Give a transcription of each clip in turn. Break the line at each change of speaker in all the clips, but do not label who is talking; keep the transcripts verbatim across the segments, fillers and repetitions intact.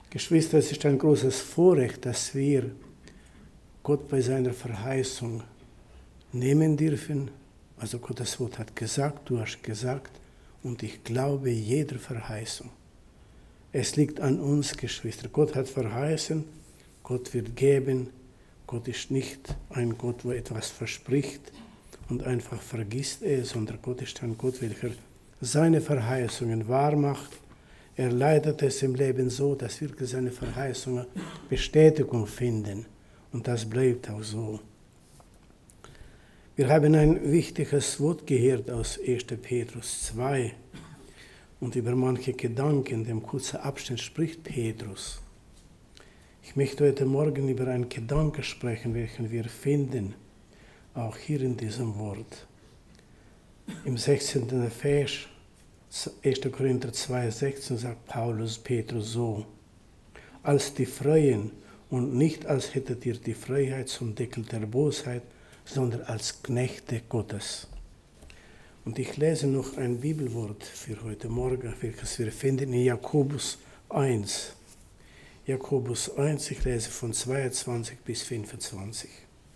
Geschwister, es ist ein großes Vorrecht, dass wir Gott bei seiner Verheißung nehmen dürfen. Also Gottes Wort hat gesagt, du hast gesagt, und ich glaube jeder Verheißung. Es liegt an uns, Geschwister. Gott hat verheißen, Gott wird geben. Gott ist nicht ein Gott, wo etwas verspricht und einfach vergisst es, sondern Gott ist ein Gott, welcher seine Verheißungen wahr macht. Er leitet es im Leben so, dass wirklich seine Verheißungen Bestätigung finden. Und das bleibt auch so. Wir haben ein wichtiges Wort gehört aus erster Petrus zwei. Und über manche Gedanken, dem kurzen Abschnitt spricht Petrus. Ich möchte heute Morgen über einen Gedanken sprechen, welchen wir finden, auch hier in diesem Wort. Im sechzehnten Vers, erster Korinther zwei, sechzehn sagt Paulus Petrus so: Als die Freien und nicht als hättet ihr die Freiheit zum Deckel der Bosheit, sondern als Knechte Gottes. Und ich lese noch ein Bibelwort für heute Morgen, welches wir finden in Jakobus eins. Jakobus eins, ich lese von zweiundzwanzig bis fünfundzwanzig.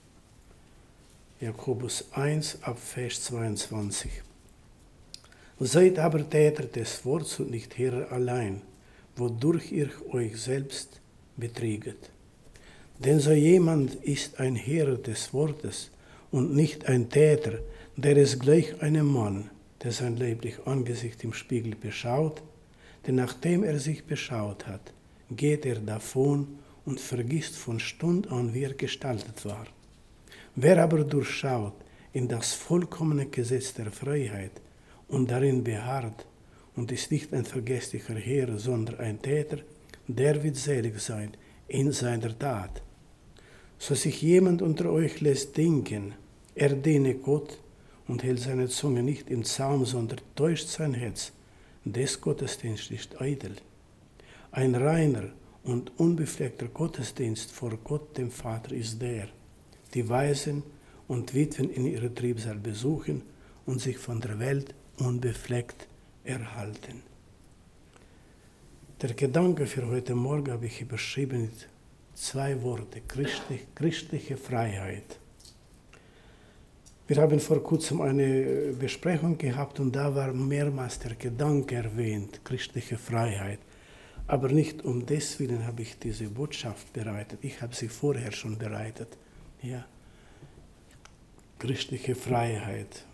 Jakobus eins, ab Vers zweiundzwanzig. Seid aber Täter des Wortes und nicht Herren allein, wodurch ihr euch selbst betrüget. Denn so jemand ist ein Herr des Wortes und nicht ein Täter, der ist gleich einem Mann, der sein leiblich Angesicht im Spiegel beschaut, denn nachdem er sich beschaut hat, geht er davon und vergisst von Stund an, wie er gestaltet war. Wer aber durchschaut in das vollkommene Gesetz der Freiheit und darin beharrt und ist nicht ein vergesslicher Herr, sondern ein Täter, der wird selig sein in seiner Tat. So sich jemand unter euch lässt denken, er diene Gott und hält seine Zunge nicht im Zaum, sondern täuscht sein Herz, des Gottesdienst ist eitel. Ein reiner und unbefleckter Gottesdienst vor Gott dem Vater ist der, die Waisen und Witwen in ihrer Trübsal besuchen und sich von der Welt unbefleckt erhalten. Der Gedanke für heute Morgen habe ich überschrieben mit zwei Worte: christlich, christliche Freiheit. Wir haben vor kurzem eine Besprechung gehabt und da war mehrmals der Gedanke erwähnt, christliche Freiheit. Aber nicht um deswegen habe ich diese Botschaft bereitet. Ich habe sie vorher schon bereitet. Ja. Christliche Freiheit.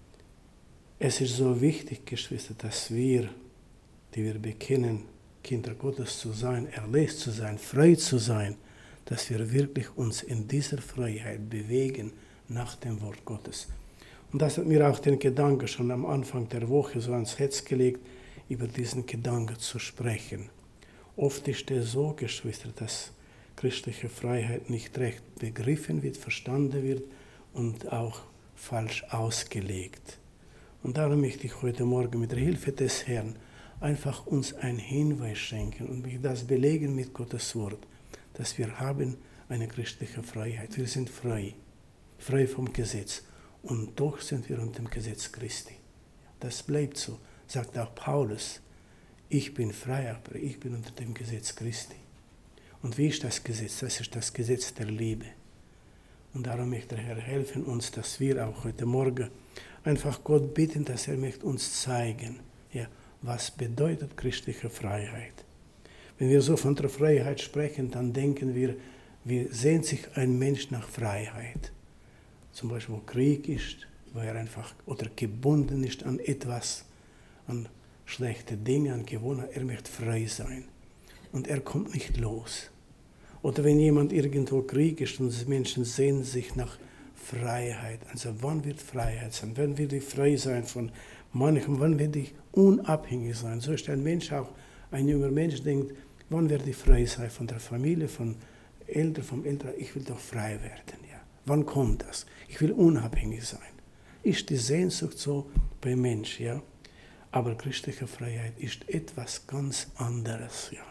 Es ist so wichtig, Geschwister, dass wir, die wir bekennen, Kinder Gottes zu sein, erlöst zu sein, frei zu sein, dass wir wirklich uns in dieser Freiheit bewegen nach dem Wort Gottes. Und das hat mir auch den Gedanken schon am Anfang der Woche so ans Herz gelegt, über diesen Gedanken zu sprechen. Oft ist es so, Geschwister, dass christliche Freiheit nicht recht begriffen wird, verstanden wird und auch falsch ausgelegt. Und darum möchte ich heute Morgen mit der Hilfe des Herrn einfach uns einen Hinweis schenken und mich das belegen mit Gottes Wort, dass wir haben eine christliche Freiheit. Wir sind frei, frei vom Gesetz und doch sind wir unter dem Gesetz Christi. Das bleibt so, sagt auch Paulus. Ich bin frei, aber ich bin unter dem Gesetz Christi. Und wie ist das Gesetz? Das ist das Gesetz der Liebe. Und darum möchte der Herr helfen uns, dass wir auch heute Morgen einfach Gott bitten, dass er möchte uns zeigen, ja, was bedeutet christliche Freiheit. Wenn wir so von der Freiheit sprechen, dann denken wir, wie sehnt sich ein Mensch nach Freiheit. Zum Beispiel, wo Krieg ist, wo er einfach oder gebunden ist an etwas, an schlechte Dinge, an Gewohnheiten. Er möchte frei sein und er kommt nicht los. Oder wenn jemand irgendwo Krieg ist und die Menschen sehnen sich nach Freiheit. Also wann wird Freiheit sein? Wann wird ich frei sein von manchem? Wann werde ich unabhängig sein? So ist ein Mensch auch, ein junger Mensch denkt, wann werde ich frei sein von der Familie, von Eltern, vom Eltern? Ich will doch frei werden. Ja. Wann kommt das? Ich will unabhängig sein. Ist die Sehnsucht so beim Mensch, ja? Aber christliche Freiheit ist etwas ganz anderes, ja.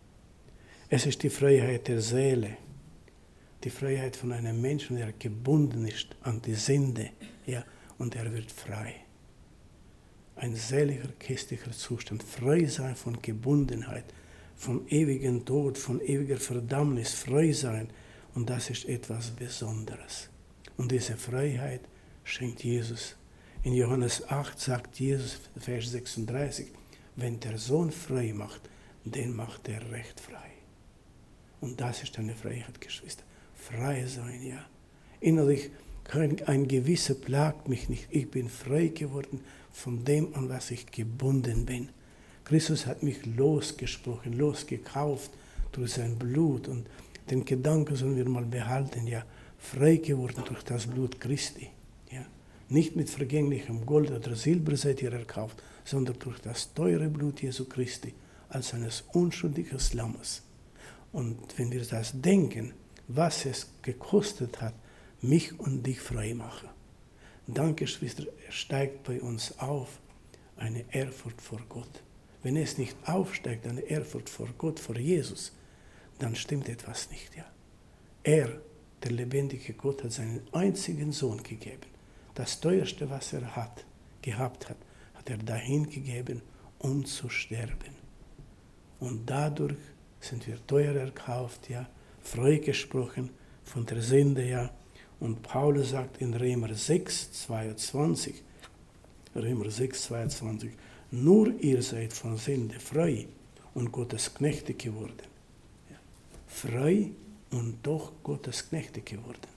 Es ist die Freiheit der Seele, die Freiheit von einem Menschen, der gebunden ist an die Sünde, ja, und er wird frei. Ein seliger, christlicher Zustand, frei sein von Gebundenheit, vom ewigen Tod, von ewiger Verdammnis frei sein. Und das ist etwas Besonderes. Und diese Freiheit schenkt Jesus. In Johannes acht sagt Jesus, Vers sechsunddreißig, wenn der Sohn frei macht, den macht er recht frei. Und das ist eine Freiheit, Geschwister. Frei sein, ja. Innerlich, ein Gewissen plagt mich nicht. Ich bin frei geworden von dem, an was ich gebunden bin. Christus hat mich losgesprochen, losgekauft durch sein Blut. Und den Gedanken sollen wir mal behalten, ja. Frei geworden durch das Blut Christi. Ja. Nicht mit vergänglichem Gold oder Silber seid ihr erkauft, sondern durch das teure Blut Jesu Christi, als eines unschuldigen Lammes. Und wenn wir das denken, was es gekostet hat, mich und dich frei machen, dann, Geschwister, steigt bei uns auf eine Ehrfurcht vor Gott. Wenn es nicht aufsteigt, eine Ehrfurcht vor Gott, vor Jesus, dann stimmt etwas nicht. Ja. Er, der lebendige Gott, hat seinen einzigen Sohn gegeben. Das teuerste, was er hat, gehabt hat, hat er dahin gegeben, um zu sterben. Und dadurch sind wir teuer erkauft, ja, freigesprochen von der Sünde, ja. Und Paulus sagt in Römer sechs, zweiundzwanzig, Römer sechs, zweiundzwanzig, nur ihr seid von Sünde frei und Gottes Knechte geworden. Ja. Frei und doch Gottes Knechte geworden.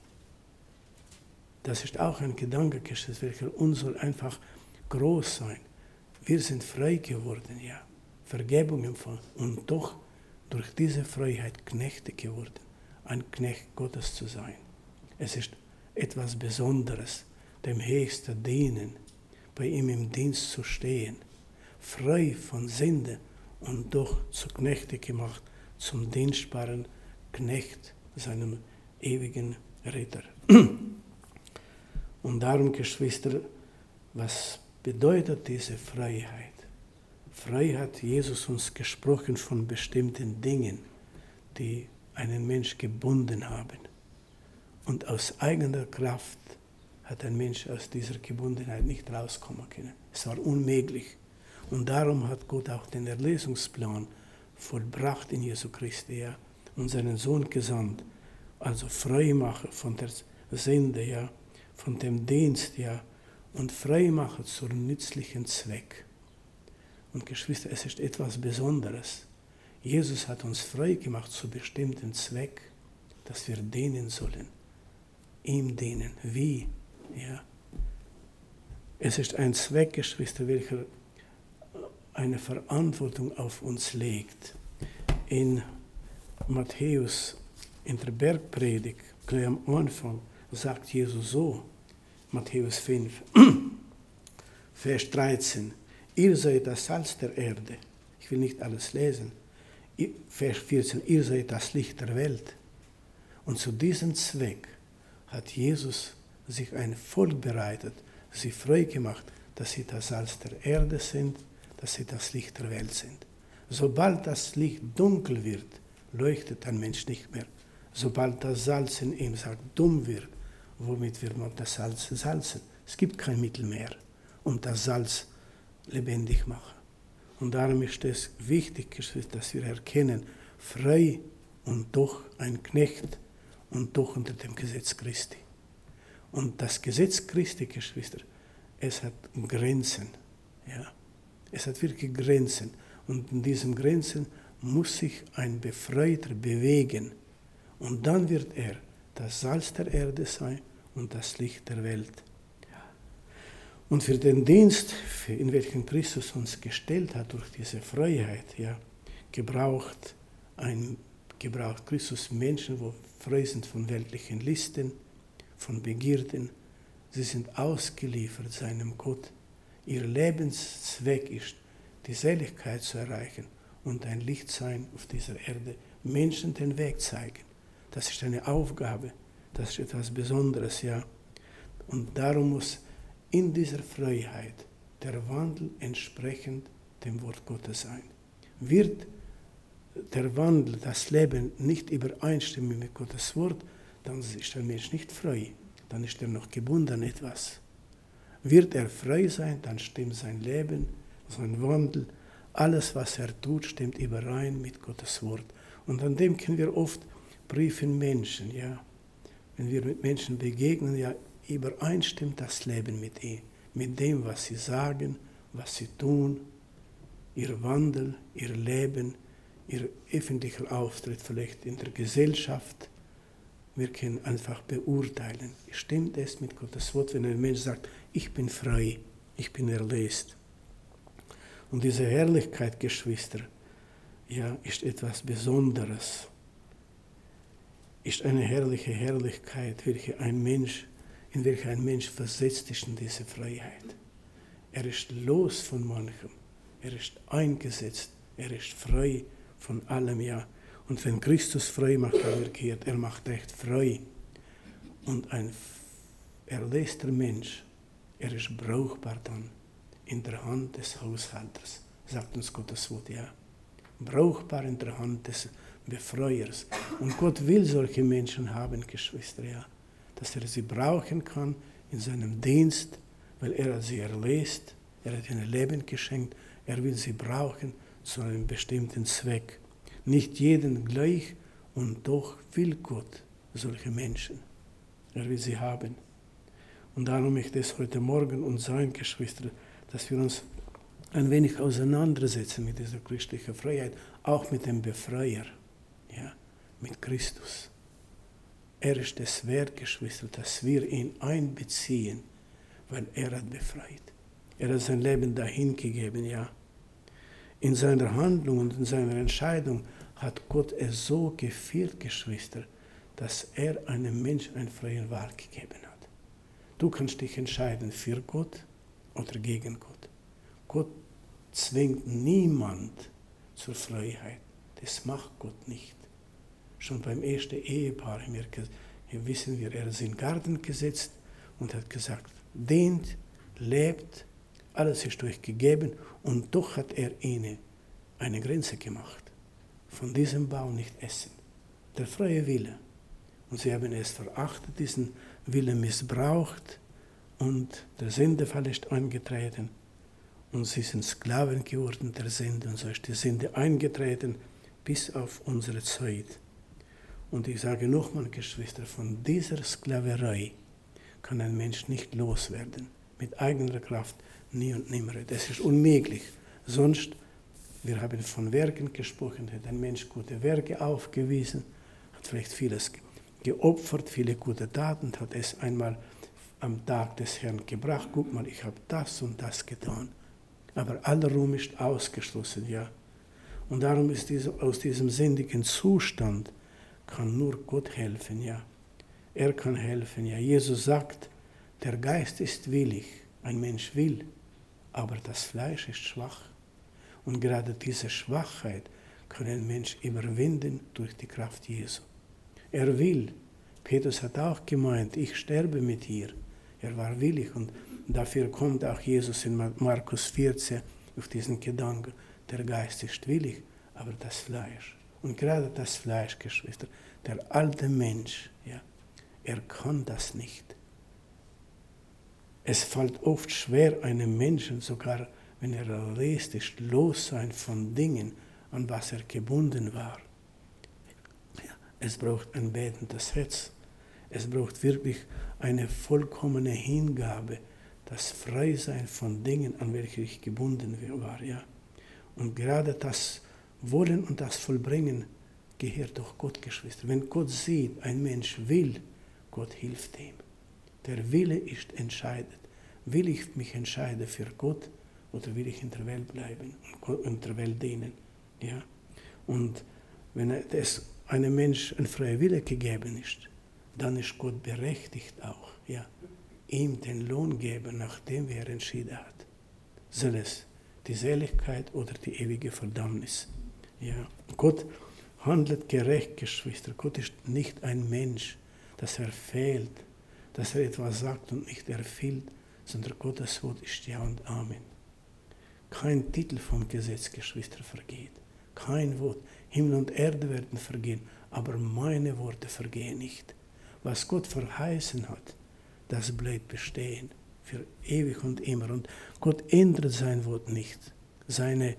Das ist auch ein Gedanke, welcher uns soll einfach groß sein. Wir sind frei geworden, ja. Vergebung empfangen und doch durch diese Freiheit Knechte geworden, ein Knecht Gottes zu sein. Es ist etwas Besonderes, dem Höchsten dienen, bei ihm im Dienst zu stehen, frei von Sünde und doch zu Knechte gemacht, zum dienstbaren Knecht, seinem ewigen Ritter. Und darum, Geschwister, was bedeutet diese Freiheit? Frei hat Jesus uns gesprochen von bestimmten Dingen, die einen Mensch gebunden haben. Und aus eigener Kraft hat ein Mensch aus dieser Gebundenheit nicht rauskommen können. Es war unmöglich. Und darum hat Gott auch den Erlösungsplan vollbracht in Jesu Christi, ja, und seinen Sohn gesandt. Also Freimacher von der Sünde, ja, von dem Dienst, ja, und Freimacher zum nützlichen Zweck. Und Geschwister, es ist etwas Besonderes. Jesus hat uns frei gemacht zu bestimmten Zweck, dass wir dienen sollen. Ihm dienen. Wie? Ja. Es ist ein Zweck, Geschwister, welcher eine Verantwortung auf uns legt. In Matthäus, in der Bergpredigt, gleich am Anfang, sagt Jesus so, Matthäus fünf, Vers dreizehn, ihr seid das Salz der Erde. Ich will nicht alles lesen. Vers vierzehn, ihr seid das Licht der Welt. Und zu diesem Zweck hat Jesus sich ein Volk bereitet, sie frei gemacht, dass sie das Salz der Erde sind, dass sie das Licht der Welt sind. Sobald das Licht dunkel wird, leuchtet ein Mensch nicht mehr. Sobald das Salz in ihm sagt, dumm wird, womit wird man das Salz salzen? Es gibt kein Mittel mehr, um das Salz lebendig zu machen. Und darum ist es wichtig, dass wir erkennen, frei und doch ein Knecht und doch unter dem Gesetz Christi. Und das Gesetz Christi, Geschwister, es hat Grenzen. Ja. Es hat wirklich Grenzen. Und in diesen Grenzen muss sich ein Befreiter bewegen. Und dann wird er das Salz der Erde sein und das Licht der Welt. Und für den Dienst, in welchen Christus uns gestellt hat, durch diese Freiheit, ja, gebraucht, ein, gebraucht Christus Menschen, die frei sind von weltlichen Listen, von Begierden. Sie sind ausgeliefert seinem Gott. Ihr Lebenszweck ist, die Seligkeit zu erreichen und ein Licht sein auf dieser Erde, Menschen den Weg zeigen. Das ist eine Aufgabe, das ist etwas Besonderes, ja. Und darum muss in dieser Freiheit der Wandel entsprechend dem Wort Gottes sein. Wird der Wandel, das Leben nicht übereinstimmen mit Gottes Wort, dann ist der Mensch nicht frei, dann ist er noch gebunden an etwas. Wird er frei sein, dann stimmt sein Leben, sein Wandel alles, was er tut, stimmt überein mit Gottes Wort. Und an dem können wir oft prüfen Menschen, ja. Wenn wir mit Menschen begegnen, ja, übereinstimmt das Leben mit ihm, mit dem, was sie sagen, was sie tun, ihr Wandel, ihr Leben, ihr öffentlicher Auftritt vielleicht in der Gesellschaft. Wir können einfach beurteilen, stimmt es mit Gottes Wort, wenn ein Mensch sagt, ich bin frei, ich bin erlöst. Und diese Herrlichkeit, Geschwister, ja, ist etwas Besonderes. Ist eine herrliche Herrlichkeit, welche ein Mensch, in welche ein Mensch versetzt ist in diese Freiheit. Er ist los von manchem, er ist eingesetzt, er ist frei von allem, ja. Und wenn Christus frei macht, umgekehrt, er macht echt frei. Und ein erlöster Mensch, er ist brauchbar dann in der Hand des Haushalters, sagt uns Gottes Wort, ja. Brauchbar in der Hand des Befreiers. Und Gott will solche Menschen haben, Geschwister, ja, dass er sie brauchen kann in seinem Dienst, weil er hat sie erlöst, er hat ihnen Leben geschenkt, er will sie brauchen zu einem bestimmten Zweck. Nicht jeden gleich, und doch will Gott solche Menschen. Er will sie haben. Und darum möchte es heute Morgen uns sein, Geschwister, dass wir uns ein wenig auseinandersetzen mit dieser christlichen Freiheit, auch mit dem Befreier, ja, mit Christus. Er ist es wert, Geschwister, dass wir ihn einbeziehen, weil er hat befreit. Er hat sein Leben dahingegeben, ja. In seiner Handlung und in seiner Entscheidung hat Gott es so geführt, Geschwister, dass er einem Menschen eine freie Wahl gegeben hat. Du kannst dich entscheiden für Gott oder gegen Gott. Gott zwingt niemand zur Freiheit. Das macht Gott nicht. Schon beim ersten Ehepaar hier wissen wir, er ist in den Garten gesetzt und hat gesagt, dient, lebt, alles ist euch gegeben, und doch hat er ihnen eine Grenze gemacht. Von diesem Baum nicht essen. Der freie Wille. Und sie haben es verachtet, diesen Willen missbraucht, und der Sündefall ist eingetreten. Und sie sind Sklaven geworden der Sünde, und so ist die Sünde eingetreten bis auf unsere Zeit. Und ich sage nochmal, Geschwister, von dieser Sklaverei kann ein Mensch nicht loswerden. Mit eigener Kraft nie und nimmer. Das ist unmöglich. Sonst, wir haben von Werken gesprochen, hat ein Mensch gute Werke aufgewiesen, hat vielleicht vieles geopfert, viele gute Taten, hat es einmal am Tag des Herrn gebracht. Guck mal, ich habe das und das getan. Aber aller Ruhm ist ausgeschlossen, ja. Und darum ist diese, aus diesem sündigen Zustand kann nur Gott helfen, ja. Er kann helfen, ja. Jesus sagt, der Geist ist willig, ein Mensch will, aber das Fleisch ist schwach. Und gerade diese Schwachheit kann ein Mensch überwinden durch die Kraft Jesu. Er will. Petrus hat auch gemeint, ich sterbe mit dir. Er war willig, und dafür kommt auch Jesus in Markus vierzehn auf diesen Gedanken, der Geist ist willig, aber das Fleisch. Und gerade das Fleisch, Geschwister, der alte Mensch, ja, er kann das nicht. Es fällt oft schwer, einem Menschen, sogar wenn er erlöst ist, los sein von Dingen, an was er gebunden war. Ja, es braucht ein betendes Herz. Es braucht wirklich eine vollkommene Hingabe, das Freisein von Dingen, an welche ich gebunden war. Ja. Und gerade das Wollen und das Vollbringen gehört durch Gott, Geschwister. Wenn Gott sieht, ein Mensch will, Gott hilft ihm. Der Wille ist entscheidend. Will ich mich entscheiden für Gott, oder will ich in der Welt bleiben und in der Welt dienen? Ja? Und wenn es einem Menschen ein freier Wille gegeben ist, dann ist Gott berechtigt auch, ja, ihm den Lohn geben, nachdem er entschieden hat. Soll es die Seligkeit oder die ewige Verdammnis? Ja. Gott handelt gerecht, Geschwister. Gott ist nicht ein Mensch, dass er fehlt, dass er etwas sagt und nicht erfüllt, sondern Gottes Wort ist Ja und Amen. Kein Titel vom Gesetz, Geschwister, vergeht. Kein Wort. Himmel und Erde werden vergehen, aber meine Worte vergehen nicht. Was Gott verheißen hat, das bleibt bestehen für ewig und immer. Und Gott ändert sein Wort nicht. Seine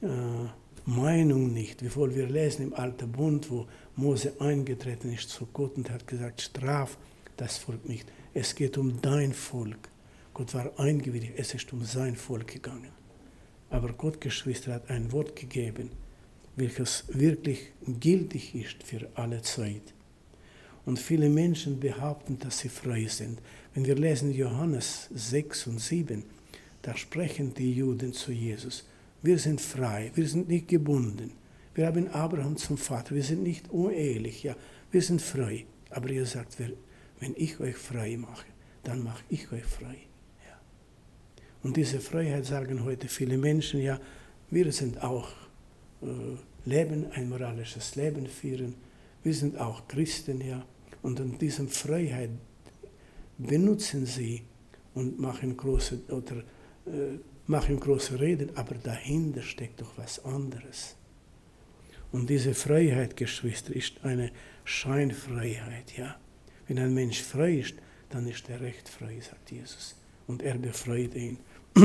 äh, Meinung nicht. Wie wir lesen im Alten Bund, wo Mose eingetreten ist zu Gott und hat gesagt, straf das Volk nicht. Es geht um dein Volk. Gott war eingewilligt, es ist um sein Volk gegangen. Aber Gott, Geschwister, hat ein Wort gegeben, welches wirklich gültig ist für alle Zeit. Und viele Menschen behaupten, dass sie frei sind. Wenn wir lesen Johannes sechs und sieben, da sprechen die Juden zu Jesus. Wir sind frei, wir sind nicht gebunden. Wir haben Abraham zum Vater, wir sind nicht unehelich, ja, wir sind frei. Aber ihr sagt, wenn ich euch frei mache, dann mache ich euch frei. Ja. Und diese Freiheit sagen heute viele Menschen, ja, wir sind auch äh, Leben, ein moralisches Leben führen, wir sind auch Christen, ja. Und in dieser Freiheit benutzen sie und machen große, oder, äh, machen große Reden, aber dahinter steckt doch was anderes. Und diese Freiheit, Geschwister, ist eine Scheinfreiheit, ja. Wenn ein Mensch frei ist, dann ist er recht frei, sagt Jesus. Und er befreit ihn.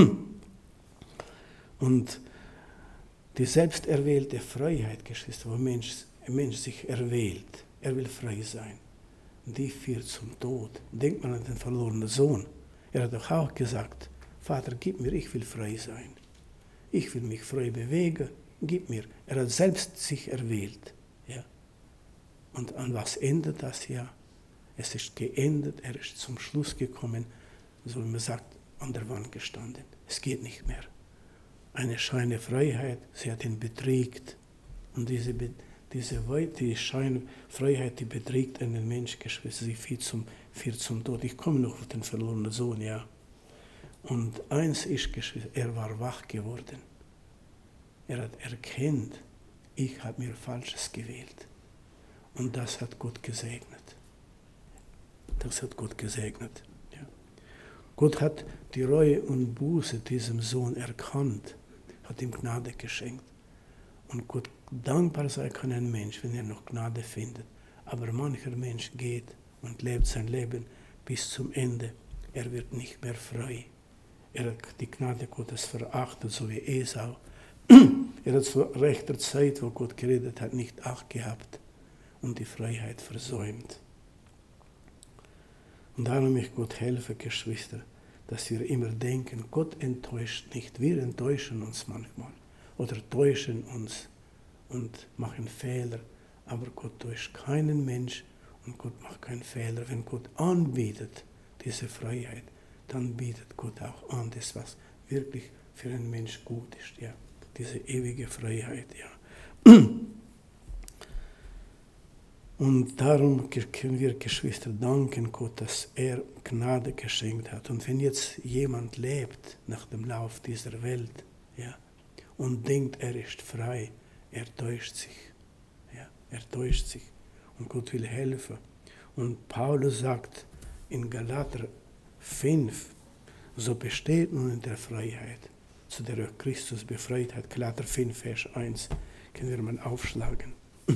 Und die selbsterwählte Freiheit, Geschwister, wo ein Mensch, ein Mensch sich erwählt, er will frei sein, die führt zum Tod. Denkt man an den verlorenen Sohn. Er hat doch auch gesagt, Vater, gib mir, ich will frei sein. Ich will mich frei bewegen, gib mir. Er hat selbst sich erwählt. Ja. Und an was endet das? Ja, es ist geendet, er ist zum Schluss gekommen, so wie man sagt, an der Wand gestanden. Es geht nicht mehr. Eine Scheinfreiheit, sie hat ihn betrügt. Und diese, diese die Scheinfreiheit, die beträgt einen Mensch, Geschwister, sie führt zum, führt zum Tod. Ich komme noch auf den verlorenen Sohn, ja. Und eins ist, Geschwister, er war wach geworden. Er hat erkannt, ich habe mir Falsches gewählt. Und das hat Gott gesegnet. Das hat Gott gesegnet. Ja. Gott hat die Reue und Buße diesem Sohn erkannt, hat ihm Gnade geschenkt. Und Gott dankbar sein kann ein Mensch, wenn er noch Gnade findet. Aber mancher Mensch geht und lebt sein Leben bis zum Ende. Er wird nicht mehr frei. Er hat die Gnade Gottes verachtet, so wie Esau. Er hat zu rechter Zeit, wo Gott geredet hat, nicht Acht gehabt und die Freiheit versäumt. Und darum möchte Gott helfen, Geschwister, dass wir immer denken, Gott enttäuscht nicht. Wir enttäuschen uns manchmal oder täuschen uns und machen Fehler. Aber Gott täuscht keinen Mensch und Gott macht keinen Fehler. Wenn Gott anbietet, diese Freiheit, dann bietet Gott auch an, das, was wirklich für einen Mensch gut ist, ja. Diese ewige Freiheit, ja. Und darum können wir, Geschwister, danken Gott, dass er Gnade geschenkt hat. Und wenn jetzt jemand lebt nach dem Lauf dieser Welt, ja, und denkt, er ist frei, er täuscht sich. Ja, er täuscht sich. Und Gott will helfen. Und Paulus sagt in Galater fünf, so besteht nun in der Freiheit, zu der euch Christus befreit hat. Galater fünf, Vers eins, können wir mal aufschlagen.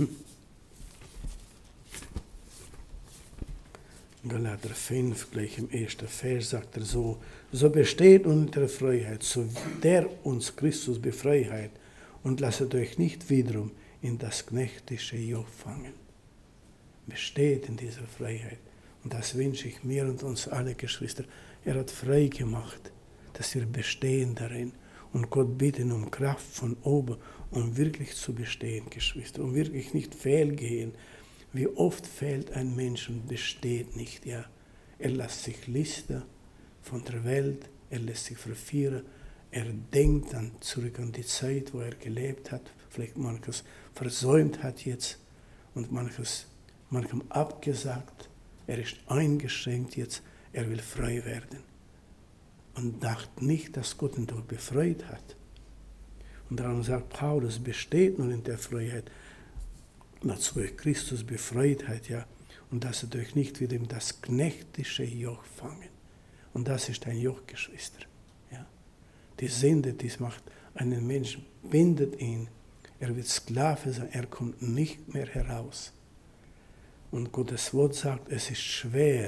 Galater fünf, gleich im ersten Vers, sagt er so, so besteht nun in der Freiheit, zu der uns Christus befreit hat, und lasset euch nicht wiederum in das knechtische Joch fangen. Besteht in dieser Freiheit. Und das wünsche ich mir und uns alle, Geschwister. Er hat frei gemacht, dass wir bestehen darin. Und Gott bitten um Kraft von oben, um wirklich zu bestehen, Geschwister. Um wirklich nicht fehlgehen. Wie oft fehlt ein Mensch und besteht nicht, ja. Er lässt sich listen von der Welt, er lässt sich verführen. Er denkt dann zurück an die Zeit, wo er gelebt hat, vielleicht manches versäumt hat jetzt und manches manchem abgesagt. Er ist eingeschränkt jetzt, er will frei werden. Und dachte nicht, dass Gott ihn doch befreit hat. Und darum sagt Paulus, besteht nun in der Freiheit, dazu euch Christus befreit hat, ja, und dass ihr euch nicht wieder in das knechtische Joch fangen. Und das ist ein Joch, Geschwister. Ja. Die Sünde, die macht einen Menschen, bindet ihn, er wird Sklave sein, er kommt nicht mehr heraus. Und Gottes Wort sagt, es ist schwer,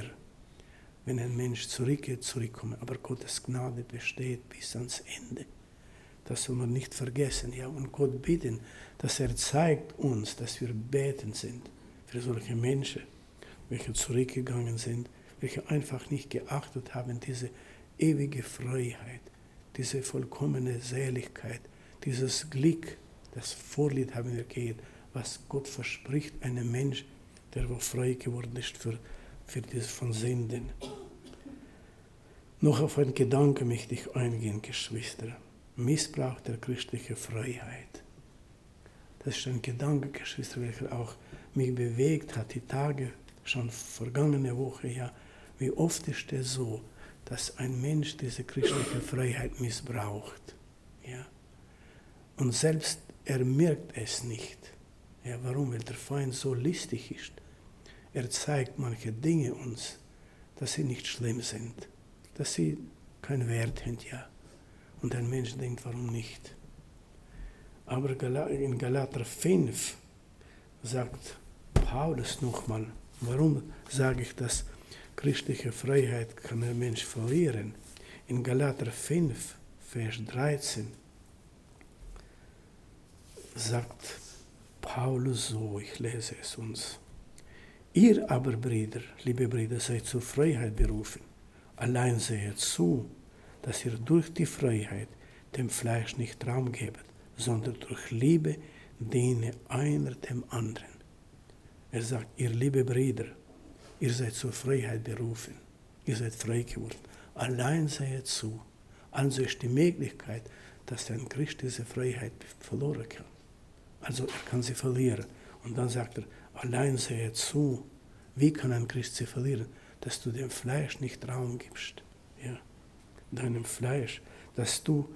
wenn ein Mensch zurückgeht, zurückkommt, aber Gottes Gnade besteht bis ans Ende. Das soll man nicht vergessen. Ja, und Gott bitten, dass er zeigt uns, dass wir beten sind für solche Menschen, welche zurückgegangen sind, welche einfach nicht geachtet haben, diese ewige Freiheit, diese vollkommene Seligkeit, dieses Glück, das Vorlied haben wir gehört, was Gott verspricht, einem Mensch, der wo frei geworden ist für, für das von Sünden. Noch auf einen Gedanke möchte ich eingehen, Geschwister. Missbrauch der christlichen Freiheit. Das ist ein Gedanke, Geschwister, welcher auch mich bewegt hat, die Tage, schon vergangene Woche, ja. Wie oft ist es so, dass ein Mensch diese christliche Freiheit missbraucht, ja. Und selbst er merkt es nicht. Ja, warum? Weil der Feind so listig ist. Er zeigt manche Dinge uns, dass sie nicht schlimm sind, dass sie keinen Wert haben, ja. Und ein Mensch denkt, warum nicht? Aber in Galater fünf sagt Paulus nochmal, warum sage ich das? Christliche Freiheit kann ein Mensch verlieren. In Galater fünf, Vers dreizehn sagt Paulus so, ich lese es uns. Ihr aber, Brüder, liebe Brüder, seid zur Freiheit berufen. Allein seht zu, dass ihr durch die Freiheit dem Fleisch nicht Raum gebt, sondern durch Liebe diene einer dem anderen. Er sagt, ihr liebe Brüder, ihr seid zur Freiheit berufen. Ihr seid frei geworden. Allein seht zu. Also ist die Möglichkeit, dass ein Christ diese Freiheit verloren kann. Also er kann sie verlieren. Und dann sagt er, allein seht zu. Wie kann ein Christ sie verlieren? Dass du dem Fleisch nicht Raum gibst. Ja. Deinem Fleisch. Dass du,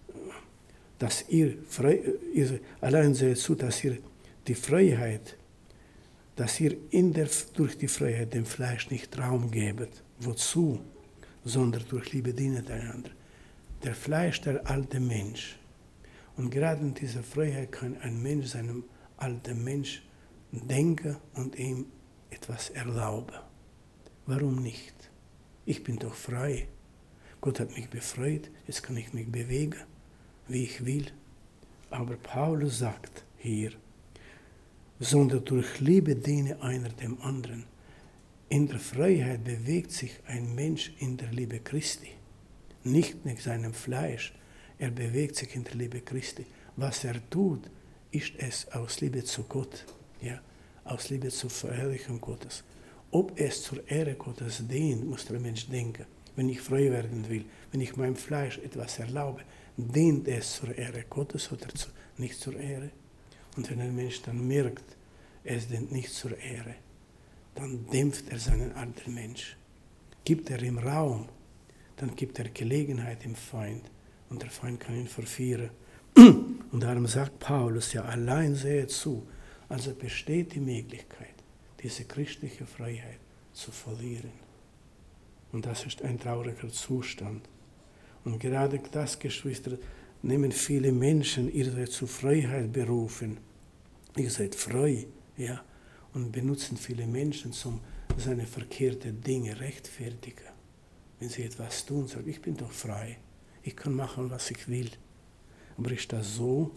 dass ihr, frei, ihr allein seht zu, dass ihr die Freiheit, dass ihr in der, durch die Freiheit dem Fleisch nicht Raum gebt. Wozu? Sondern durch Liebe dienet einander. Der Fleisch, der alte Mensch. Und gerade in dieser Freiheit kann ein Mensch seinem alten Mensch denken und ihm etwas erlauben. Warum nicht? Ich bin doch frei. Gott hat mich befreit, jetzt kann ich mich bewegen, wie ich will. Aber Paulus sagt hier, sondern durch Liebe diene einer dem anderen. In der Freiheit bewegt sich ein Mensch in der Liebe Christi. Nicht mit seinem Fleisch, er bewegt sich in der Liebe Christi. Was er tut, ist es aus Liebe zu Gott, ja, aus Liebe zur Verherrlichung Gottes. Ob es zur Ehre Gottes dient, muss der Mensch denken. Wenn ich frei werden will, wenn ich meinem Fleisch etwas erlaube, dient es zur Ehre Gottes oder zu, nicht zur Ehre? Und wenn ein Mensch dann merkt, es dient nicht zur Ehre, dann dämpft er seinen alten Mensch. Gibt er ihm Raum, dann gibt er Gelegenheit dem Feind und der Feind kann ihn verführen. Und darum sagt Paulus, ja, allein sehe zu, also besteht die Möglichkeit, diese christliche Freiheit zu verlieren. Und das ist ein trauriger Zustand. Und gerade das, Geschwister, nehmen viele Menschen, ihr seid zur Freiheit berufen, ihr seid frei, ja, und benutzen viele Menschen, um seine verkehrten Dinge rechtfertigen. Wenn sie etwas tun, sagen, ich bin doch frei, ich kann machen, was ich will. Aber ist das so?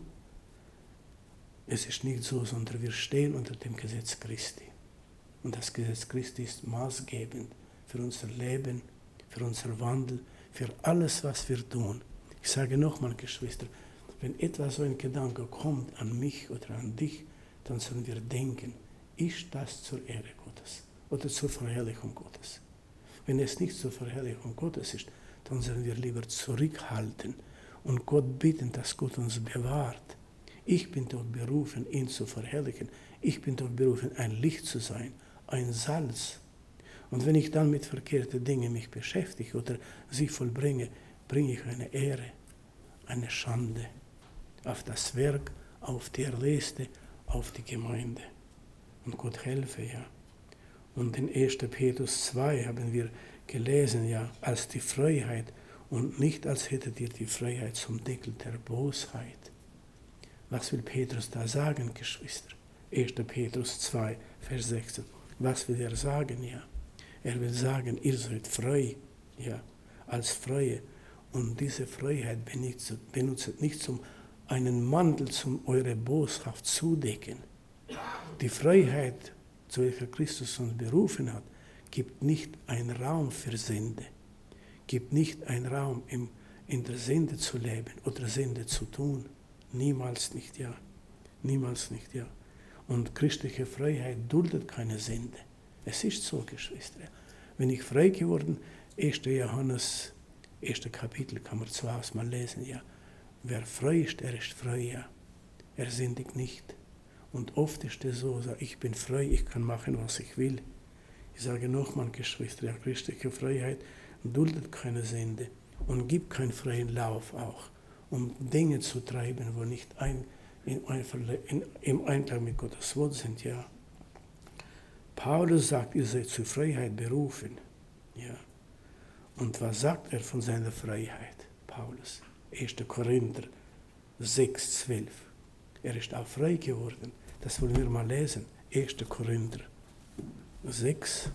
Es ist nicht so, sondern wir stehen unter dem Gesetz Christi. Und das Gesetz Christi ist maßgebend für unser Leben, für unser Wandel, für alles, was wir tun. Ich sage nochmal, Geschwister, wenn etwas so ein Gedanke kommt an mich oder an dich, dann sollen wir denken, ist das zur Ehre Gottes oder zur Verherrlichung Gottes? Wenn es nicht zur Verherrlichung Gottes ist, dann sollen wir lieber zurückhalten und Gott bitten, dass Gott uns bewahrt. Ich bin doch berufen, ihn zu verherrlichen. Ich bin doch berufen, ein Licht zu sein, ein Salz. Und wenn ich dann mit verkehrten Dingen mich beschäftige oder sie vollbringe, bringe ich eine Ehre, eine Schande auf das Werk, auf die Erlöste, auf die Gemeinde. Und Gott helfe, ja. Und in erster Petrus zwei haben wir gelesen, ja, als die Freiheit und nicht als hättet ihr die Freiheit zum Deckel der Bosheit. Was will Petrus da sagen, Geschwister? erster Petrus zwei, Vers sechzehn. Was will er sagen, ja? Er will sagen, ihr seid frei, ja, als Freie. Und diese Freiheit benutzt, benutzt nicht zum einen Mantel, zum eure Boshaft zudecken. Die Freiheit, zu welcher Christus uns berufen hat, gibt nicht einen Raum für Sünde, gibt nicht einen Raum, im, in der Sünde zu leben oder Sünde zu tun. Niemals nicht, ja. Niemals nicht, ja. Und christliche Freiheit duldet keine Sünde. Es ist so, Geschwister. Wenn ich frei geworden, erster Johannes, erstes Kapitel, kann man zu Hause mal lesen, ja. Wer frei ist, er ist frei, ja. Er sündigt nicht. Und oft ist es so, ich bin frei, ich kann machen, was ich will. Ich sage nochmal, Geschwister, ja, christliche Freiheit duldet keine Sünde und gibt keinen freien Lauf auch, um Dinge zu treiben, wo nicht ein, in, in, im Einklang mit Gottes Wort sind, ja. Paulus sagt, ihr seid zur Freiheit berufen, ja. Und was sagt er von seiner Freiheit, Paulus? erster Korinther sechs, zwölf. Er ist auch frei geworden. Das wollen wir mal lesen. erster Korinther sechs.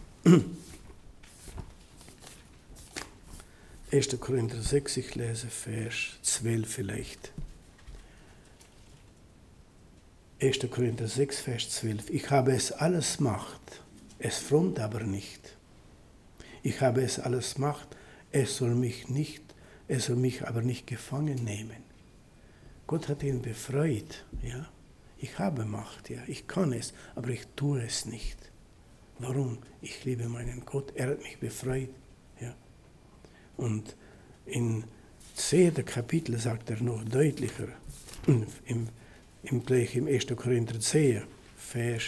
erster Korinther sechs, ich lese Vers zwölf vielleicht. erster Korinther sechs, Vers zwölf. Ich habe es alles Macht, es frommt aber nicht. Ich habe es alles Macht, es soll mich nicht, es soll mich aber nicht gefangen nehmen. Gott hat ihn befreit, ja. Ich habe Macht, ja, ich kann es, aber ich tue es nicht. Warum? Ich liebe meinen Gott, er hat mich befreit, ja. Und in zehnten Kapitel sagt er noch deutlicher, im, im, gleich im ersten Korinther zehn, Vers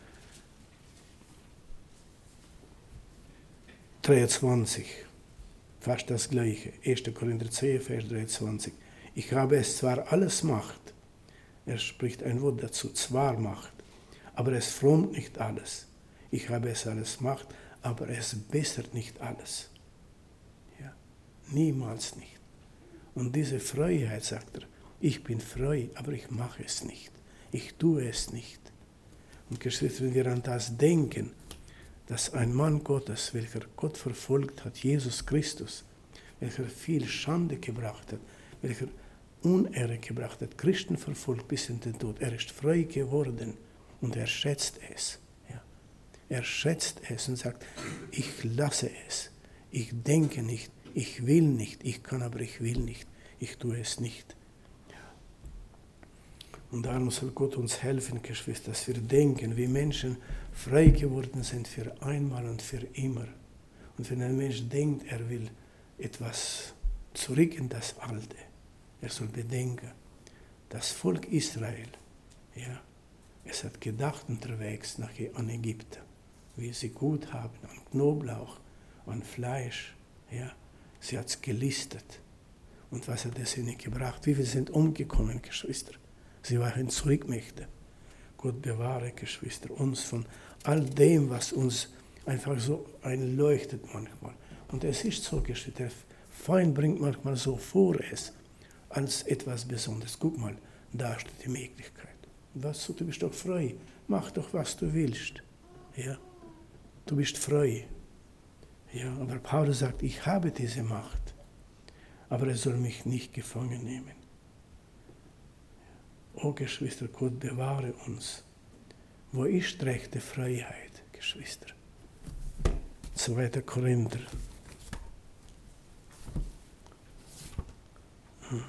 dreiundzwanzig, fast das gleiche, erster Korinther zehn, Vers dreiundzwanzig. Ich habe es zwar alles Macht, er spricht ein Wort dazu, zwar Macht, aber es frommt nicht alles. Ich habe es alles Macht, aber es bessert nicht alles. Ja, niemals nicht. Und diese Freiheit, sagt er, ich bin frei, aber ich mache es nicht. Ich tue es nicht. Und Geschwister, wenn wir an das denken, dass ein Mann Gottes, welcher Gott verfolgt hat, Jesus Christus, welcher viel Schande gebracht hat, welcher Unehre gebracht hat, Christen verfolgt bis in den Tod. Er ist frei geworden und er schätzt es. Ja. Er schätzt es und sagt, ich lasse es. Ich denke nicht, ich will nicht, ich kann, aber ich will nicht. Ich tue es nicht. Ja. Und darum soll Gott uns helfen, Geschwister, dass wir denken, wie Menschen frei geworden sind für einmal und für immer. Und wenn ein Mensch denkt, er will etwas zurück in das Alte, er soll bedenken, das Volk Israel, ja, es hat gedacht unterwegs nach, an Ägypten, wie sie gut haben, an Knoblauch, an Fleisch, ja, sie hat es gelistet. Und was hat es ihnen gebracht? Wie viele sind umgekommen, Geschwister? Sie waren Zurückmächte. Gott bewahre, Geschwister, uns von all dem, was uns einfach so einleuchtet manchmal. Und es ist so, Geschwister, der Feind bringt manchmal so vor es, als etwas Besonderes. Guck mal, da steht die Möglichkeit. Was, du bist doch frei. Mach doch, was du willst. Ja? Du bist frei. Ja, aber Paulus sagt, ich habe diese Macht, aber er soll mich nicht gefangen nehmen. O Geschwister, Gott bewahre uns. Wo ist rechte Freiheit, Geschwister? zweiter Korinther. Hm.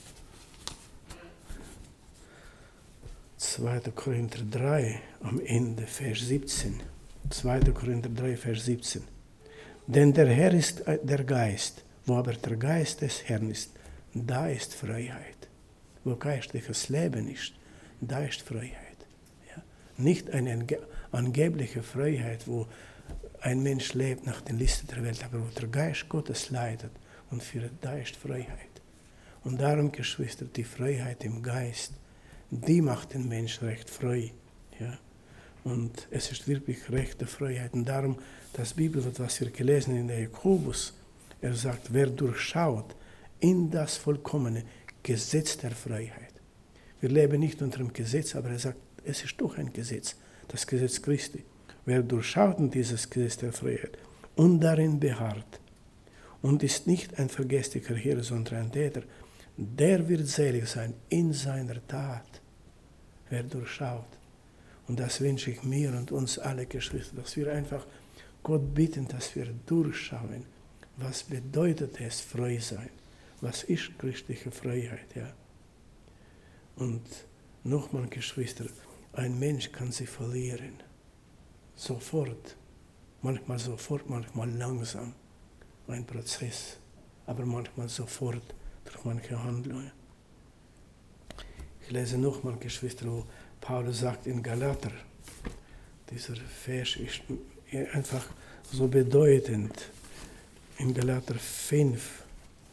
zweiter Korinther drei, am Ende, Vers siebzehn. zweiter Korinther drei, Vers siebzehn. Denn der Herr ist der Geist, wo aber der Geist des Herrn ist, da ist Freiheit. Wo geistliches Leben ist, da ist Freiheit. Ja? Nicht eine angebliche Freiheit, wo ein Mensch lebt nach den Listen der Welt, aber wo der Geist Gottes leidet und führt, da ist Freiheit. Und darum, Geschwister, die Freiheit im Geist, die macht den Menschen recht frei. Ja? Und es ist wirklich rechte Freiheit. Und darum, das Bibelwort, was wir gelesen haben in der Jakobus, er sagt, wer durchschaut in das vollkommene Gesetz der Freiheit. Wir leben nicht unter dem Gesetz, aber er sagt, es ist doch ein Gesetz, das Gesetz Christi. Wer durchschaut in dieses Gesetz der Freiheit und darin beharrt und ist nicht ein vergesslicher Herr, sondern ein Täter, der wird selig sein in seiner Tat, wer durchschaut. Und das wünsche ich mir und uns alle Geschwister, dass wir einfach Gott bitten, dass wir durchschauen, was bedeutet es, frei sein? Was ist christliche Freiheit? Ja? Und nochmal, Geschwister, ein Mensch kann sie verlieren. Sofort. Manchmal sofort, manchmal langsam. Ein Prozess. Aber manchmal sofort durch manche Handlungen. Ich lese nochmal, Geschwister, wo Paulus sagt in Galater, dieser Vers ist einfach so bedeutend. In Galater fünf,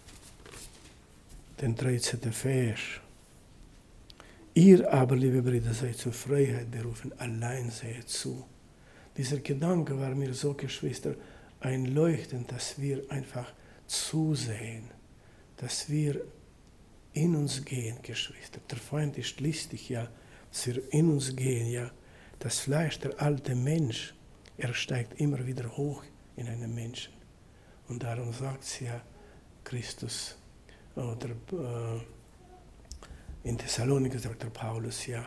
den dreizehnten Vers. Ihr aber, liebe Brüder, seid zur Freiheit berufen, allein seht zu. Dieser Gedanke war mir so, Geschwister, ein Leuchten, dass wir einfach zusehen, dass wir in uns gehen, Geschwister. Der Feind ist listig, ja, dass wir in uns gehen, ja. Das Fleisch, der alte Mensch, er steigt immer wieder hoch in einen Menschen. Und darum sagt es ja Christus, oder äh, in Thessaloniki sagt der Paulus, ja,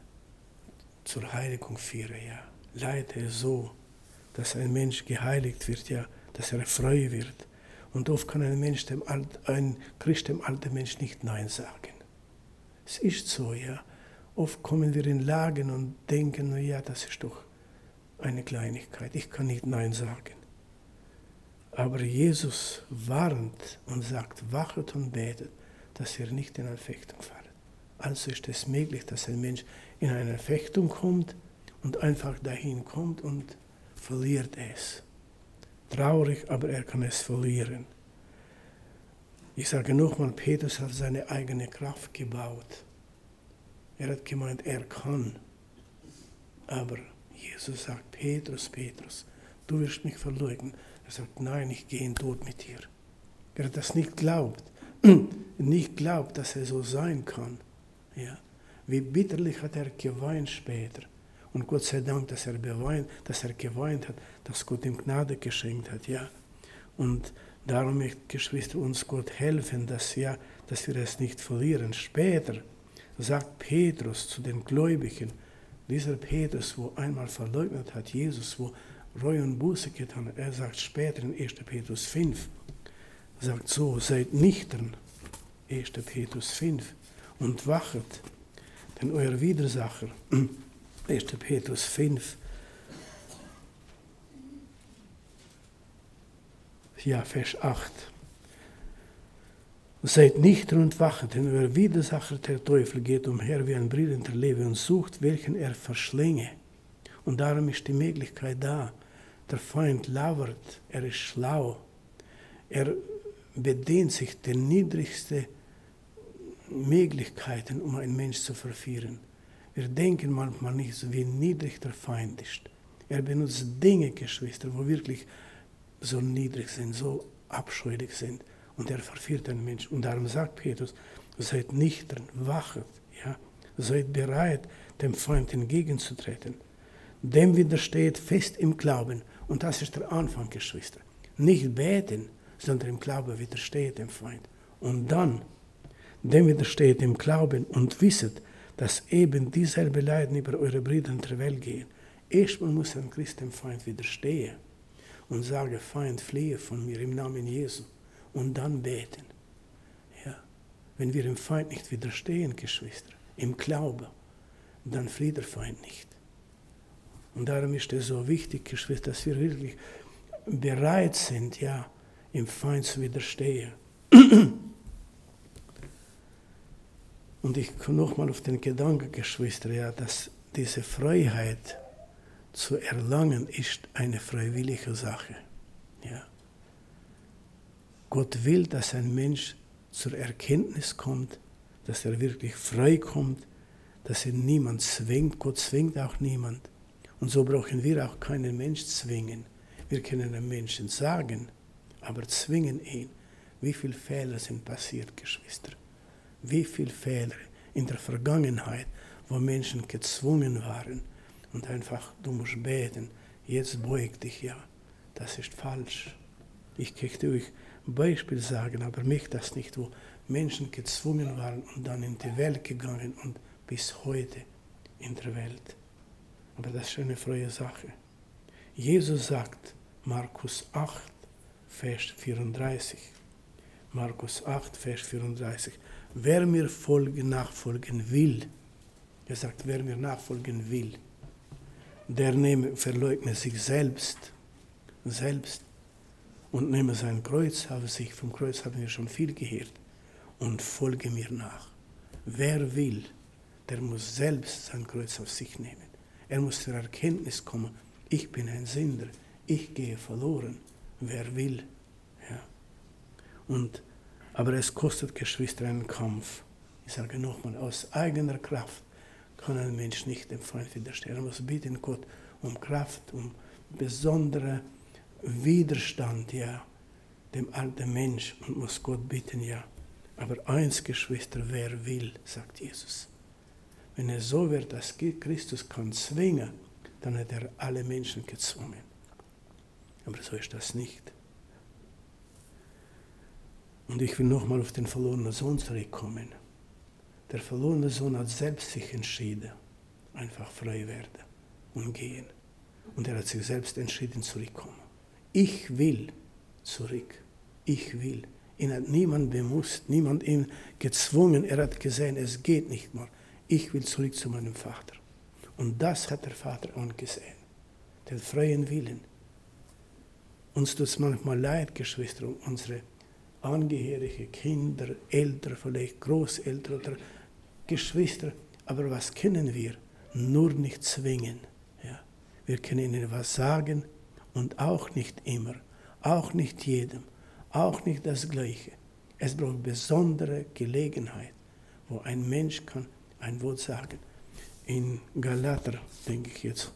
zur Heiligung führe, ja. Leite so, dass ein Mensch geheiligt wird, ja, dass er frei wird. Und oft kann ein Mensch, dem Alt, ein Christ, dem alten Mensch nicht Nein sagen. Es ist so, ja. Oft kommen wir in Lagen und denken, na ja, das ist doch eine Kleinigkeit, ich kann nicht Nein sagen. Aber Jesus warnt und sagt, wachet und betet, dass ihr nicht in Anfechtung fallt. Also ist es möglich, dass ein Mensch in eine Anfechtung kommt und einfach dahin kommt und verliert es. Traurig, aber er kann es verlieren. Ich sage nochmal, Petrus hat seine eigene Kraft gebaut. Er hat gemeint, er kann. Aber Jesus sagt, Petrus, Petrus, du wirst mich verleugnen. Er sagt, nein, ich gehe in den Tod mit dir. Er hat das nicht glaubt. Nicht glaubt, dass er so sein kann. Ja. Wie bitterlich hat er geweint später. Und Gott sei Dank, dass er, beweint, dass er geweint hat, dass Gott ihm Gnade geschenkt hat. Ja. Und darum möchte, Geschwister, uns Gott helfen, dass, ja, dass wir es nicht verlieren. Später sagt Petrus zu den Gläubigen, dieser Petrus, wo einmal verleugnet hat, Jesus, wo Reue und Buße getan hat, er sagt später in erster Petrus fünf, sagt so, seid nüchtern, erster Petrus fünf, und wachet, denn euer Widersacher, erster Petrus fünf, ja, Vers acht, seid nüchtern und wachet, denn euer Widersacher, der Teufel, geht umher wie ein brillender Löwe und sucht, welchen er verschlinge. Und darum ist die Möglichkeit da. Der Feind lauert, er ist schlau. Er bedient sich der niedrigsten Möglichkeiten, um einen Menschen zu verführen. Wir denken manchmal nicht so, wie niedrig der Feind ist. Er benutzt Dinge, Geschwister, wo wirklich so niedrig sind, so abscheulich sind. Und er verführt einen Menschen. Und darum sagt Petrus, seid nüchtern, wachet, ja, seid bereit, dem Feind entgegenzutreten. Dem widersteht fest im Glauben. Und das ist der Anfang, Geschwister. Nicht beten, sondern im Glauben widersteht dem Feind. Und dann, dem widersteht im Glauben und wisset, dass eben dieselbe Leiden über eure Brüder in der Welt gehen. Erstmal muss ein Christ dem Feind widerstehen und sagen, Feind, fliehe von mir im Namen Jesu. Und dann beten. Ja. Wenn wir dem Feind nicht widerstehen, Geschwister, im Glauben, dann flieht der Feind nicht. Und darum ist es so wichtig, Geschwister, dass wir wirklich bereit sind, ja, im Feind zu widerstehen. Und ich komme nochmal auf den Gedanken, Geschwister, ja, dass diese Freiheit zu erlangen ist eine freiwillige Sache. Ja. Gott will, dass ein Mensch zur Erkenntnis kommt, dass er wirklich frei kommt, dass er niemand zwingt. Gott zwingt auch niemand. Und so brauchen wir auch keinen Mensch zwingen. Wir können einem Menschen sagen, aber zwingen ihn. Wie viele Fehler sind passiert, Geschwister? Wie viele Fehler in der Vergangenheit, wo Menschen gezwungen waren und einfach, du musst beten, jetzt beug dich, ja. Das ist falsch. Ich möchte euch Beispiel sagen, aber mich das nicht, wo Menschen gezwungen waren und dann in die Welt gegangen und bis heute in der Welt. Aber das ist eine freie Sache. Jesus sagt, Markus acht, Vers vierunddreißig. Markus acht, Vers vierunddreißig. Wer mir folgen, nachfolgen will, er sagt, wer mir nachfolgen will, der nehme, verleugne sich selbst, selbst und nehme sein Kreuz auf sich. Vom Kreuz haben wir schon viel gehört. Und folge mir nach. Wer will, der muss selbst sein Kreuz auf sich nehmen. Er muss zur Erkenntnis kommen, ich bin ein Sünder, ich gehe verloren. Wer will. Ja. Und, aber es kostet, Geschwister, einen Kampf. Ich sage nochmal, aus eigener Kraft kann ein Mensch nicht dem Feind widerstehen. Er muss bitten Gott um Kraft, um besondere Widerstand, ja, dem alten Mensch, und muss Gott bitten, ja. Aber eins, Geschwister, wer will, sagt Jesus. Wenn es so wird, dass Christus kann zwingen, dann hat er alle Menschen gezwungen. Aber so ist das nicht. Und ich will nochmal auf den verlorenen Sohn zurückkommen. Der verlorene Sohn hat selbst sich entschieden, einfach frei werden und gehen. Und er hat sich selbst entschieden, zurückkommen. Ich will zurück. Ich will. Ihn hat niemand bemusst, niemand ihn gezwungen. Er hat gesehen, es geht nicht mehr. Ich will zurück zu meinem Vater. Und das hat der Vater angesehen. Den freien Willen. Uns tut es manchmal leid, Geschwister, um unsere Angehörige, Kinder, Eltern, vielleicht Großeltern oder Geschwister. Aber was können wir? Nur nicht zwingen. Ja. Wir können ihnen was sagen und auch nicht immer, auch nicht jedem, auch nicht das Gleiche. Es braucht besondere Gelegenheit, wo ein Mensch kann ein Wort sagen. In Galater, denke ich jetzt.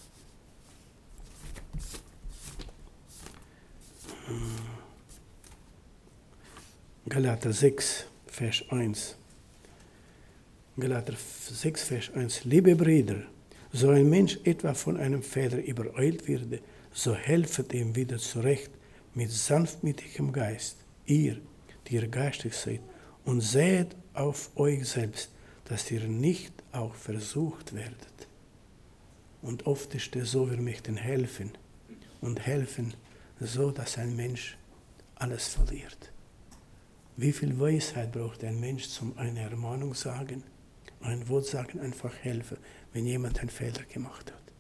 Galater sechs, Vers eins. Galater sechs, Vers eins. Liebe Brüder, so ein Mensch etwa von einem Vater übereilt würde, so helfet ihm wieder zurecht mit sanftmütigem Geist, ihr, die ihr geistig seid, und seht auf euch selbst, dass ihr nicht auch versucht werdet. Und oft ist es so, wir möchten helfen und helfen so, dass ein Mensch alles verliert. Wie viel Weisheit braucht ein Mensch zum eine Ermahnung sagen, ein Wort sagen, einfach helfen, wenn jemand einen Fehler gemacht hat.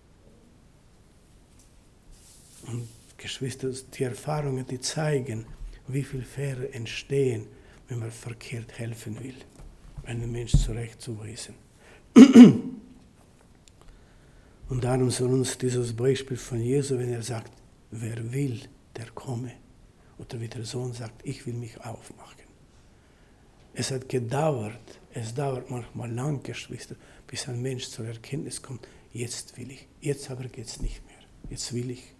Und Geschwister, die Erfahrungen, die zeigen, wie viele Fehler entstehen, wenn man verkehrt helfen will, einen Menschen zurechtzuweisen. Und darum soll uns dieses Beispiel von Jesu, wenn er sagt, wer will, der komme. Oder wie der Sohn sagt, ich will mich aufmachen. Es hat gedauert, es dauert manchmal lang, Geschwister, bis ein Mensch zur Erkenntnis kommt, jetzt will ich, jetzt aber geht es nicht mehr, jetzt will ich.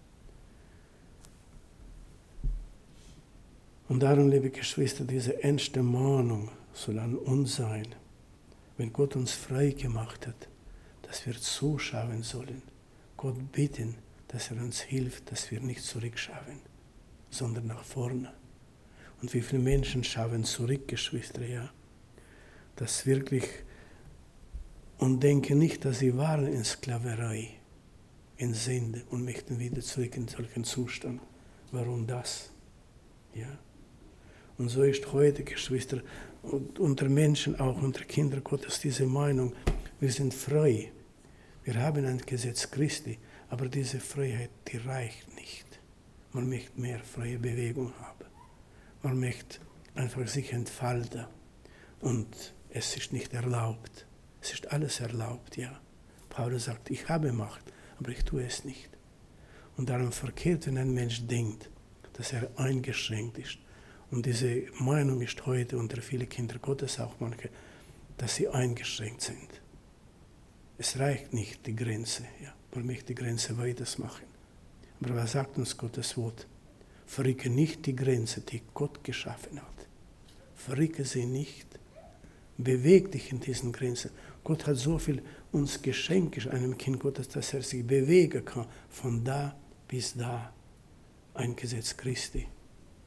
Und darum, liebe Geschwister, diese ernste Mahnung soll an uns sein, wenn Gott uns frei gemacht hat, dass wir zuschauen sollen, Gott bitten, dass er uns hilft, dass wir nicht zurückschauen, sondern nach vorne. Und wie viele Menschen schauen zurück, Geschwister, ja, das wirklich, und denken nicht, dass sie waren in Sklaverei, in Sünde und möchten wieder zurück in solchen Zustand. Warum das? Ja. Und so ist heute, Geschwister, unter Menschen, auch unter Kindern Gottes, diese Meinung, wir sind frei. Wir haben ein Gesetz Christi, aber diese Freiheit, die reicht nicht. Man möchte mehr freie Bewegung haben. Man möchte einfach sich entfalten. Und es ist nicht erlaubt. Es ist alles erlaubt, ja. Paulus sagt, ich habe Macht, aber ich tue es nicht. Und darum verkehrt, wenn ein Mensch denkt, dass er eingeschränkt ist. Und diese Meinung ist heute unter vielen Kindern Gottes auch manche, dass sie eingeschränkt sind. Es reicht nicht die Grenze, ja. Man möchte die Grenze weitermachen. Aber was sagt uns Gottes Wort? Verrücke nicht die Grenze, die Gott geschaffen hat. Verrücke sie nicht. Beweg dich in diesen Grenzen. Gott hat so viel uns geschenkt, einem Kind Gottes, dass er sich bewegen kann, von da bis da. Ein Gesetz Christi.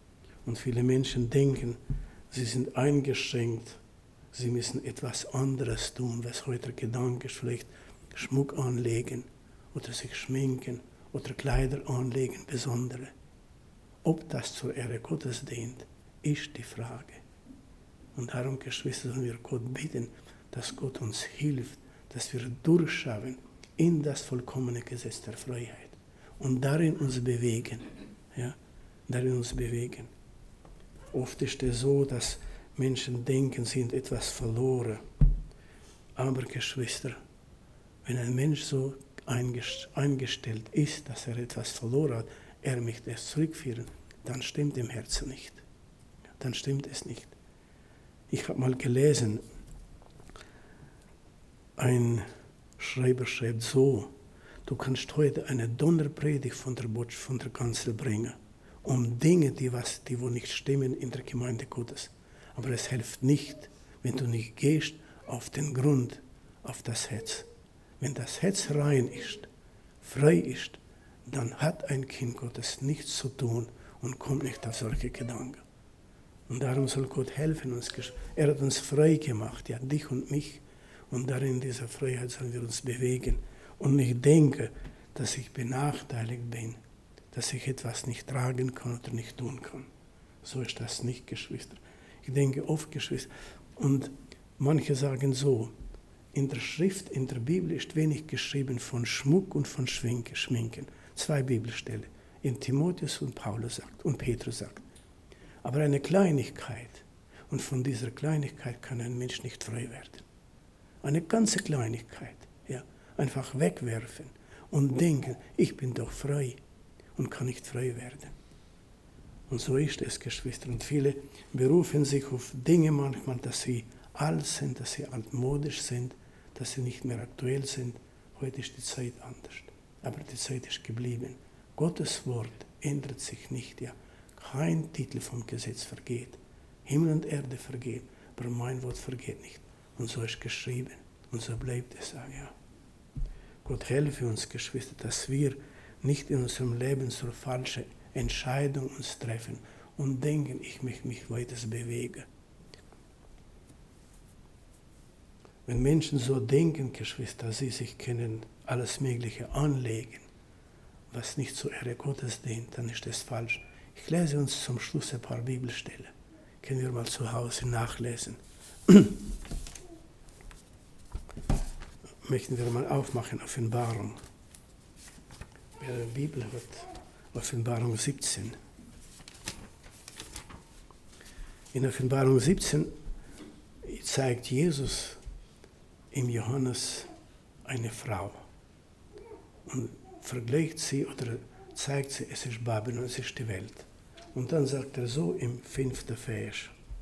Und viele Menschen denken, sie sind eingeschränkt, sie müssen etwas anderes tun, was heute der Gedanke ist, vielleicht Schmuck anlegen oder sich schminken oder Kleider anlegen, besondere. Ob das zur Ehre Gottes dient, ist die Frage. Und darum, Geschwister, sollen wir Gott bitten, dass Gott uns hilft, dass wir durchschauen in das vollkommene Gesetz der Freiheit und darin uns bewegen. Ja, darin uns bewegen. Oft ist es so, dass Menschen denken, sie sind etwas verloren. Aber, Geschwister, wenn ein Mensch so eingestellt ist, dass er etwas verloren hat, er möchte es zurückführen, dann stimmt im Herzen nicht. Dann stimmt es nicht. Ich habe mal gelesen, ein Schreiber schreibt so, du kannst heute eine Donnerpredigt von der Botschaft, von der Kanzel bringen, um Dinge, die, was, die wo nicht stimmen in der Gemeinde Gottes. Aber es hilft nicht, wenn du nicht gehst auf den Grund, auf das Herz. Wenn das Herz rein ist, frei ist, dann hat ein Kind Gottes nichts zu tun und kommt nicht auf solche Gedanken. Und darum soll Gott helfen uns. Er hat uns frei gemacht, ja, dich und mich. Und darin, in dieser Freiheit, sollen wir uns bewegen. Und nicht denken, dass ich benachteiligt bin, dass ich etwas nicht tragen kann oder nicht tun kann. So ist das nicht, Geschwister. Ich denke oft, Geschwister, und manche sagen so, in der Schrift, in der Bibel ist wenig geschrieben von Schmuck und von Schminke, Schminken. Zwei Bibelstellen, in Timotheus und Paulus sagt und Petrus sagt. Aber eine Kleinigkeit, und von dieser Kleinigkeit kann ein Mensch nicht frei werden. Eine ganze Kleinigkeit, ja, einfach wegwerfen und denken, ich bin doch frei und kann nicht frei werden. Und so ist es, Geschwister. Und viele berufen sich auf Dinge manchmal, dass sie alt sind, dass sie altmodisch sind, dass sie nicht mehr aktuell sind. Heute ist die Zeit anders. Aber die Zeit ist geblieben. Gottes Wort ändert sich nicht, ja. Kein Titel vom Gesetz vergeht. Himmel und Erde vergehen, aber mein Wort vergeht nicht. Und so ist geschrieben. Und so bleibt es auch, ja. Gott helfe uns, Geschwister, dass wir nicht in unserem Leben so falsche Entscheidungen uns treffen und denken, ich möchte mich weiter bewegen. Wenn Menschen so denken, Geschwister, sie sich können alles Mögliche anlegen, was nicht zur Ehre Gottes dient, dann ist das falsch. Ich lese uns zum Schluss ein paar Bibelstellen. Können wir mal zu Hause nachlesen. Möchten wir mal aufmachen, Offenbarung. Wer eine Bibel hat, Offenbarung siebzehn. In Offenbarung siebzehn zeigt Jesus im Johannes eine Frau und vergleicht sie oder zeigt sie, es ist Babylon, es ist die Welt. Und dann sagt er so im fünften Vers,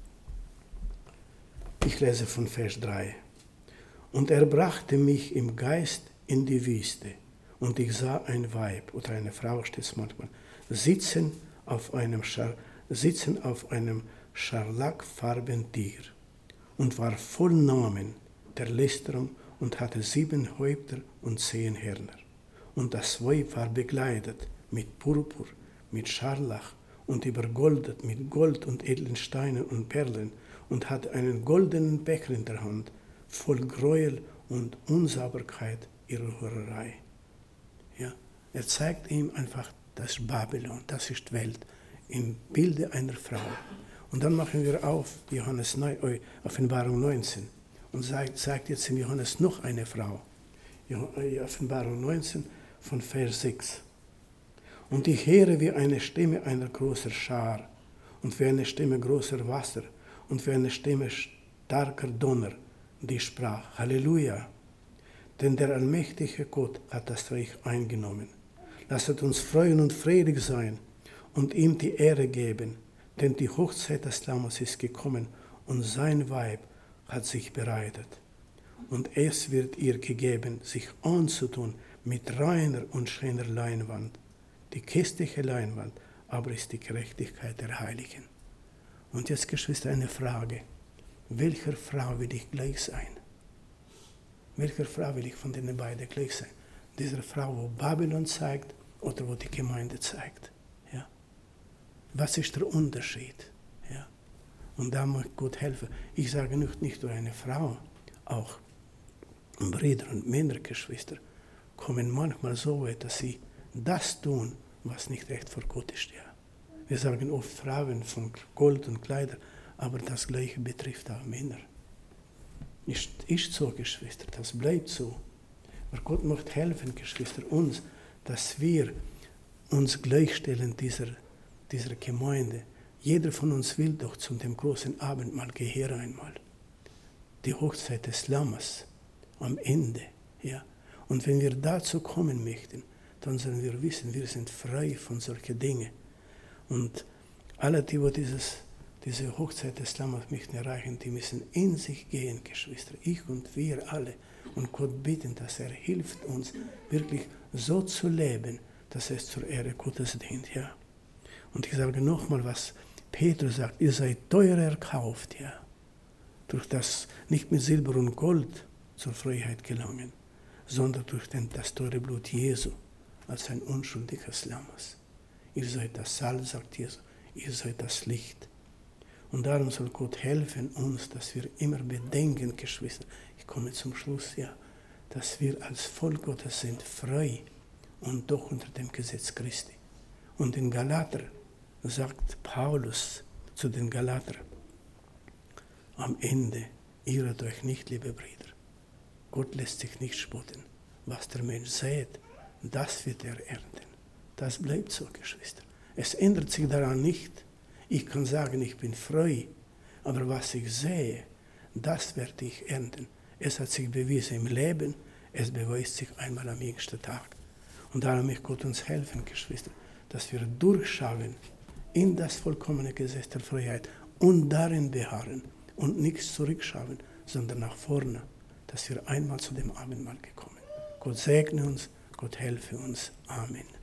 ich lese von Vers drei, und er brachte mich im Geist in die Wüste, und ich sah ein Weib, oder eine Frau steht es manchmal, sitzen auf einem, Schar, sitzen auf einem scharlachfarbenen Tier und war voll Namen der Lästerung und hatte sieben Häupter und zehn Hörner. Und das Weib war bekleidet mit Purpur, mit Scharlach und übergoldet mit Gold und edlen Steinen und Perlen und hatte einen goldenen Becher in der Hand, voll Gräuel und Unsauberkeit ihrer Hurerei. Ja, er zeigt ihm einfach, das ist Babylon, das ist Welt, im Bilde einer Frau. Und dann machen wir auf, Johannes neun, äh, Offenbarung neunzehn, und sagt, sagt jetzt im Johannes noch eine Frau. Offenbarung neunzehn von Vers sechs. Und ich höre wie eine Stimme einer großen Schar und wie eine Stimme großer Wasser und wie eine Stimme starker Donner, die sprach, Halleluja, denn der allmächtige Gott hat das Reich eingenommen. Lasset uns freuen und freudig sein und ihm die Ehre geben, denn die Hochzeit des Lammes ist gekommen und sein Weib hat sich bereitet. Und es wird ihr gegeben, sich anzutun mit reiner und schöner Leinwand. Die christliche Leinwand aber ist die Gerechtigkeit der Heiligen. Und jetzt, Geschwister, eine Frage. Welcher Frau will ich gleich sein? Welcher Frau will ich von den beiden gleich sein? Dieser Frau, wo Babylon zeigt oder wo die Gemeinde zeigt? Ja? Was ist der Unterschied? Ja. Und da muss Gott helfen. Ich sage nicht, nicht nur eine Frau, auch Brüder und Männer, Geschwister, kommen manchmal so weit, dass sie das tun, was nicht recht vor Gott ist. Ja. Wir sagen oft Frauen von Gold und Kleider, aber das Gleiche betrifft auch Männer. Ist, ist so, Geschwister, das bleibt so. Aber Gott möchte helfen, Geschwister, uns, dass wir uns gleichstellen dieser, dieser Gemeinde. Jeder von uns will doch zu dem großen Abendmahl gehören einmal. Die Hochzeit des Lammes am Ende. Ja. Und wenn wir dazu kommen möchten, dann sollen wir wissen, wir sind frei von solchen Dingen. Und alle, die wo dieses, diese Hochzeit des Lammes möchten erreichen, die müssen in sich gehen, Geschwister. Ich und wir alle. Und Gott bitten, dass er hilft uns, wirklich so zu leben, dass es zur Ehre Gottes dient. Ja. Und ich sage nochmal, was Petrus sagt, ihr seid teuer erkauft, ja. Durch das nicht mit Silber und Gold zur Freiheit gelangen, sondern durch den, das teure Blut Jesu als ein unschuldiges Lammes. Ihr seid das Salz, sagt Jesus, ihr seid das Licht. Und darum soll Gott helfen uns, dass wir immer bedenken, Geschwister, ich komme zum Schluss, ja, dass wir als Volk Gottes sind frei und doch unter dem Gesetz Christi. Und in Galater sagt Paulus zu den Galatern, am Ende irret euch nicht, liebe Brüder. Gott lässt sich nicht spotten. Was der Mensch sät, das wird er ernten. Das bleibt so, Geschwister. Es ändert sich daran nicht. Ich kann sagen, ich bin frei, aber was ich sehe, das werde ich ernten. Es hat sich bewiesen im Leben, es beweist sich einmal am jüngsten Tag. Und darum möchte Gott uns helfen, Geschwister, dass wir durchschauen in das vollkommene Gesetz der Freiheit und darin beharren und nichts zurückschauen, sondern nach vorne, dass wir einmal zu dem Abendmahl gekommen. Gott segne uns, Gott helfe uns. Amen.